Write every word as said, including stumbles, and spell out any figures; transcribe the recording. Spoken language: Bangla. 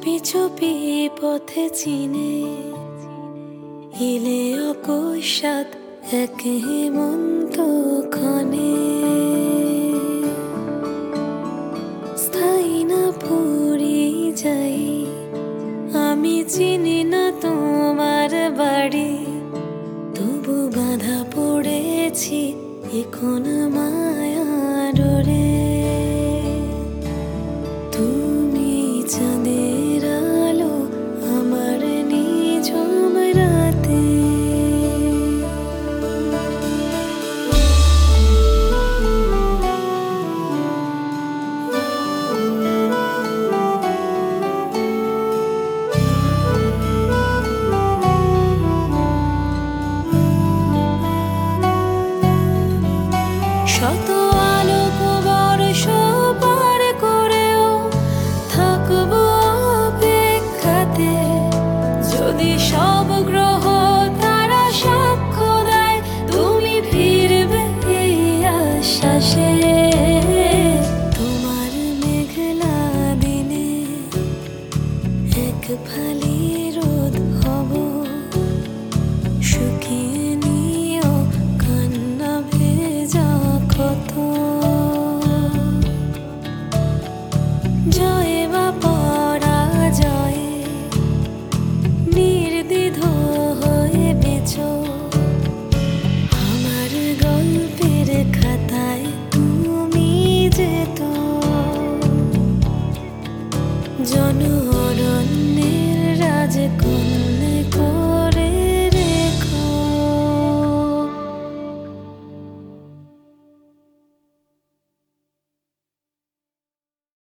চুপি চুপি পথে চিনে এলে অকস্মাৎ এক হেমন্ত ক্ষণে, স্থায়ী না পরিযাই আমি চিনি না তোমার বাড়ি, তবু বাঁধা পড়েছি এখন মায়ার ডোরে। তুমি চাঁদের আলো আমার নিঝুম রাতে, শত আলোক বর্ষ পার করেও থাকবো অপেক্ষাতে, যদি সব গ্রহ তারা সাক্ষ্য দেয় তুমি ফিরবে এই আশ্বাসে। তোমার মেঘলা দিনে এক ফালি রোদ হব, শুকিয়ে নিও কান্না ভেজা ক্ষত। জয় বা পরাজয়ে নির্দ্বিধ হয়ে বেচো আমার গল্পের খাতায় তুমি যেত। জন অরণ্যের রাজকুমার